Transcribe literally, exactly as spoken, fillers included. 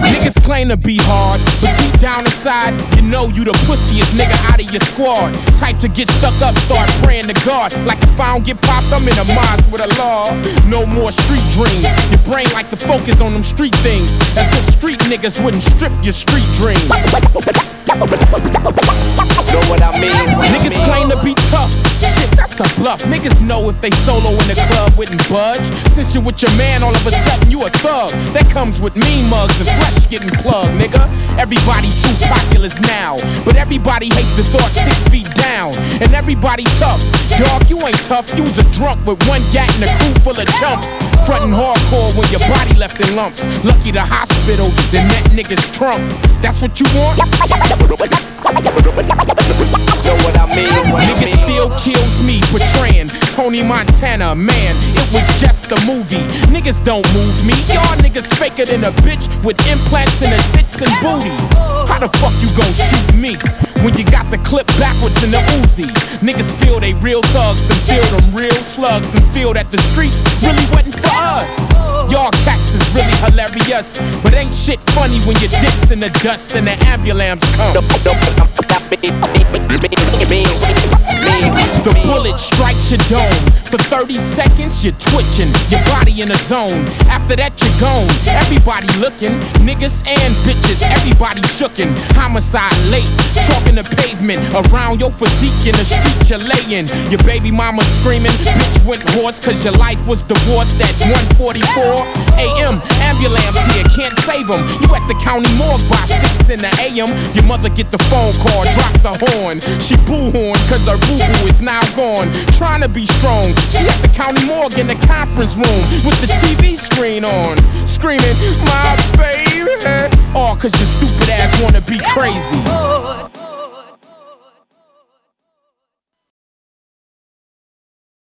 Niggas claim to be hard, but deep down inside, you know you the pussiest nigga out of your squad. Type to get stuck up, start praying to God. Like if I don't get popped, I'm in a mosque with a law. No more street dreams. Your brain like to focus on them street things, as if street niggas wouldn't strip your street dreams. Know what I mean? What Niggas I mean. claim to be tough. Shit, that's a bluff. Niggas know if they solo in the club wouldn't budge. Since you're with your man, all of a sudden you a thug. That comes with mean mugs and flesh getting plugged, nigga. Everybody too populous now, but everybody hate the thought six feet down. And everybody tough. Dog, you ain't tough. You's a drunk with one gat and a crew full of chumps. Frontin' hardcore when your body left in lumps. Lucky the hospital, then that nigga's trunk. That's what you want? Know what I mean? What Niggas I mean. still kills me portraying Tony Montana. Man, it was just a movie. Niggas don't move me. Y'all niggas faker than a bitch with implants in her tits and booty. How the fuck you gon' shoot me when you got the clip backwards in the Uzi? Niggas feel they real thugs, then feel them real slugs, then feel that the streets really wasn't for us. Y'all cats is really hilarious, but ain't shit funny when your dick's in the dust and the ambulance come. The bullet strikes your dome. For thirty seconds, you're twitching, your body in a zone. After that, you're gone. Everybody looking, niggas and bitches, everybody shookin'. Homicide late, chalking the pavement around your physique in the street you're laying. Your baby mama screaming, bitch went hoarse cause your life was divorced at one forty-four a m Ambulance here, can't save them. You at the county morgue by six in the a m Your mother get the phone call, drop the horn. She boo-horn cause her boo-boo is now gone. Trying to be strong, she at the county morgue in the conference room with the T V screen on, screaming, my baby. All cause your stupid ass wanna be crazy.